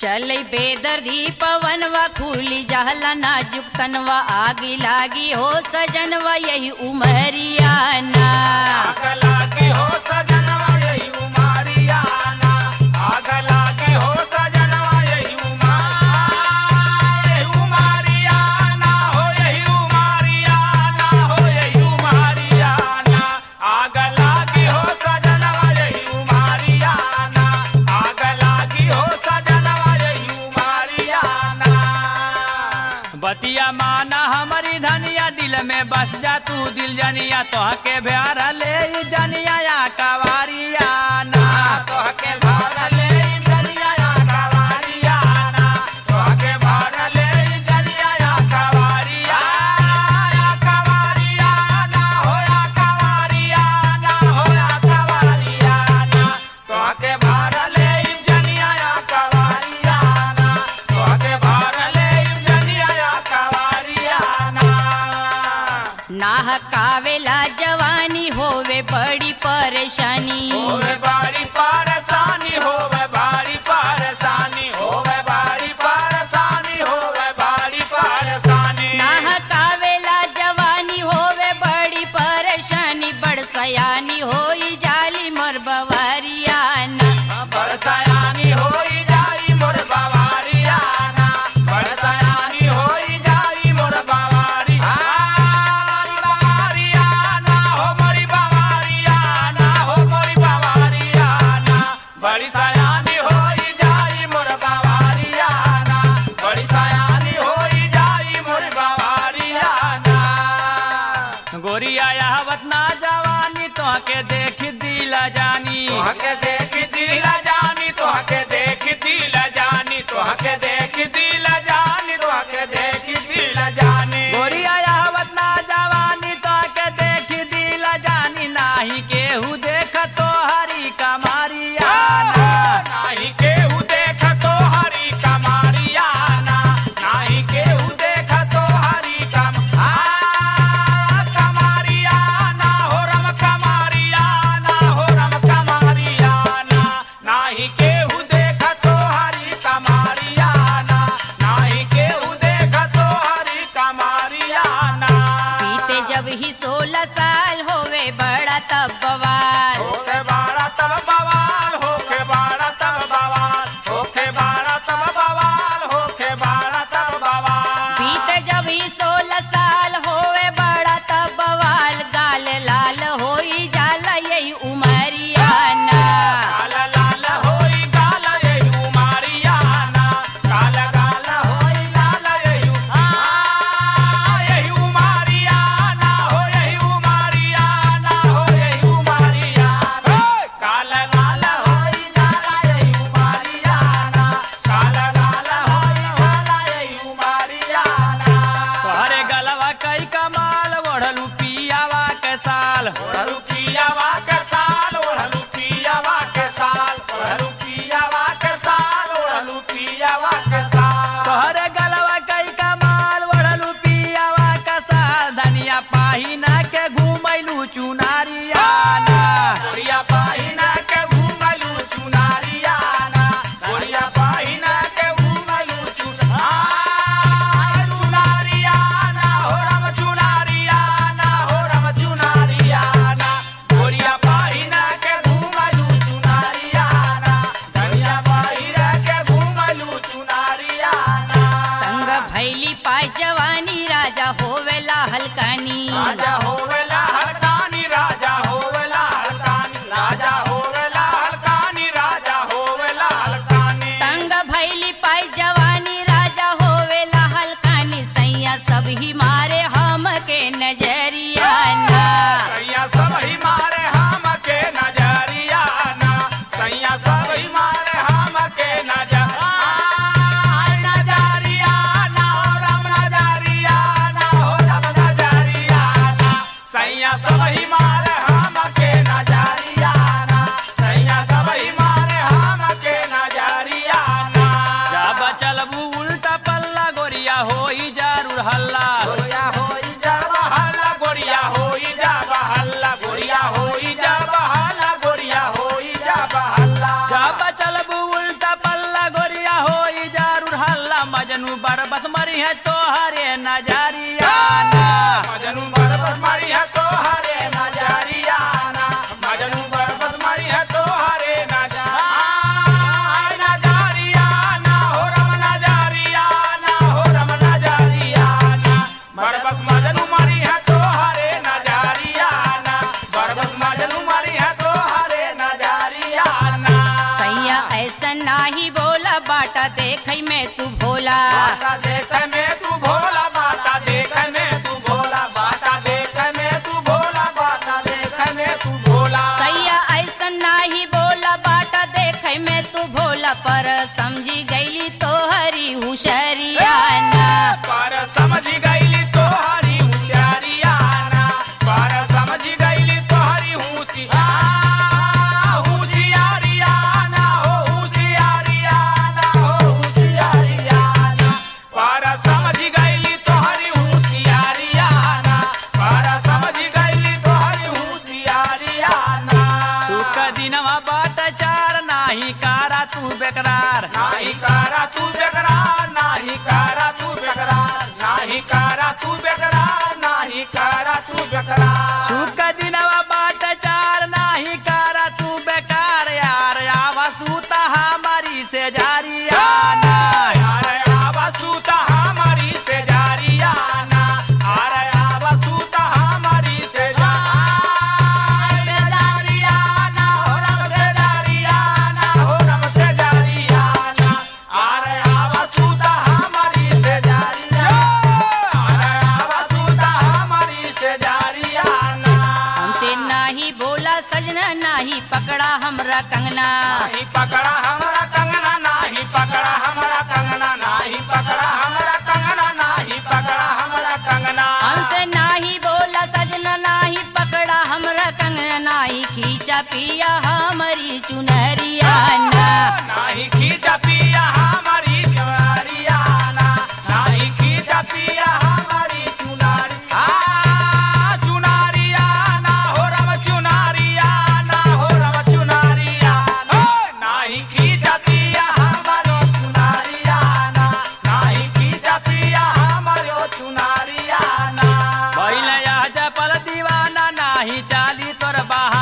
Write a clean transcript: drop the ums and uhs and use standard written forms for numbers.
चले बेदर्दी पवनवा खुली जहला नाजुक तनवा आगी लागी हो सजनवा यही उमरियाना आग लागी हो सजनवा यही उमरियाना आग लागी हो सजनवा यही उमरियाना हो यही उमरियाना हो यही उमरियाना आग लागी हो सजनवा यही उमरियाना आग लागी हो सजनवा यही उमरियाना। बतिया माना हमारी धनिया दिल में बस जा तू दिल जनिया तोहके प्यार ले जनिया या कवारियाना तोहके भार ले जनिया या कवारियाना तोहके भार ले जनिया या कवारियाना हो या कवारियाना हो या कवारियाना तोहके भार ले जनिया या कवारियाना तोहके भार ले जनिया या कवारियाना। नाहकावेला जवानी होवे बड़ी परेशानी होवे बड़ी परेशानी होवे बड़ी परेशानी होवे बड़ी परेशानी होवे बड़ी परेशानी नाहकावेला जवानी होवे बड़ी परेशानी बड़ सयानी होई जाली मोर बवारियाना बरसायानी होई जाई मोर बवारियाना बरसायानी होई जाई मोर बवारियाना हो मोरी बवारियाना हो मोरी बवारियाना बड़ी सयानी होई जाई मोर बवारियाना बड़ी सयानी होई जाई मोर बवारियाना। गोरिया यावत ना जवानी तोहके देख दिला जानी तोहके देख दिला जानी तोहके देख दिला जानी तोहके देख दिला जानी तोहके देख दिला जानी गोरिया यावत ना जवानी तोहके देख दिला जानी नाही केहू देख तो हरी कमारियाना नाही केहू देख तो हरी कमारियाना नाही केहू देख तो हरी कमारियाना हो रम कमारियाना हो रम कमारियाना नाही केहू देख तो हरी कमारियाना नाही केहू देख तो हरी कमारियाना। बीते जब ही 16 साल होवे बड़ा तब बवाल होके बाड़ा तब बवाल होके बाड़ा तब बवाल होके बाड़ा तब बवाल होके बाड़ा तब बवाल बीते जब ही 16 साल होवे बड़ा तब बवाल गाल लाल होई जाला यही उमरियाना काला लाल होई काला यही उमरियाना काला गाल होई लाल यही उमरियाना हो यही उमरियाना हो यही उमरियाना काला लाल होई लाल यही उमरियाना काला लाल होई लाल यही उमरियाना। तोहरे गलवा कई कमाल ओढ़लू पियावा के साल ओढ़लू पियावा के साल ओढ़लू पियावा के साल ओढ़लू पियावा के साल ओढ़लू पियावा के साल तोहरे गलवा कई कमाल ओढ़लू पियावा के साल धनिया पाहिना के घूमैलू चुनारियाना गोरिया पाहिना के घूमैलू चुनारियाना गोरिया पाहिना के घूमैलू चुनारियाना हो रम चुनारियाना हो रम चुनारियाना गोरिया पाहिना के घूमैलू चुनारियाना धनिया पाहिना के घूमैलू चुनारियाना। तंग भैली पाय जवानी राजा होवेला हलकानी राजा होवेला हलकानी राजा होवेला हलकानी राजा होवेला हलकानी राजा होवेला हलकानी तंग भैली पाय जवानी राजा होवेला हलकानी सैया सब ही मारे हम के नजरियाना सैया सब ही मारे हम के नजरियाना सैया सब ही मारे हम के नजरियाना हो रम नजरियाना हो रम नजरियाना मारी है तो हरे नजरिया ना मजनू बरबस मारी है तो हरे नजरिया ना मजनू बरबस मारी है तो हरे नजरिया ना हो रम नजरिया ना हो रम नजरिया ना बरबस मजनू मारी है तो हरे नजरिया ना बरबस मजनू मारी है तो हरे नजरिया ना सैया ऐसा नाही बोला बाटा देखई में तू भोला बाटा देख में तू भोला बाटा देख में तू भोला बाटा देख में तू भोला बाटा देख में तू भोला सैया ऐसा नाही बोला बाटा देखई में तू भोला पर समझी गईली तो हरी हुशरिया ना पर समझी गईली तो हरी होशियारिया ना पर समझी गईली तो हरी होशियारिया ना हो होशियारिया ना हो होशियारिया ना पर समझी गईली तो हरी होशियारिया ना पर समझी गईली तो हरी होशियारिया ना सुख दिनवा बाट चार नाही कारा तू बेकरार नाही कारा तू बेकरार नाही कारा तू बेकरार नाही कारा तू बेकरार नाही कारा तू बेकरार सुख दिनवा बाट चार नाही कारा तू बेकार यार आवा सूता हमारी से जारिया ना अरे आवा सूता हमारी से जारिया ना अरे आवा सूता हमारी से जारिया ना हो रम से जारिया ना हो रम से जारिया ना अरे आवा सूता हमारी से जारिया अरे आवा सूता हमारी से जारिया ना हमसे नाही बोला सजना नाही पकड़ा हमरा कंगना नाही पकड़ा हमरा कंगना नाही पकड़ा हमरा कंगना नाही पकड़ा हमरा कंगना नाही पकड़ा हमरा कंगना हमसे नाही बोला सजना नाही पकड़ा हमरा कंगना नाही खींचा पिया हमारी चुनरिया ना नाही खींचा पिया हमारी चुनारिया ना नाही खींचा पिया हमारी चुनारिया ना हो रम चुनारिया ना हो रम चुनारिया नाही खींचा पिया हमारो चुनारिया ना नाही खींचा पिया हमारो चुनारिया ना भइल यह जपल दीवाना नाही चाली तोर बहा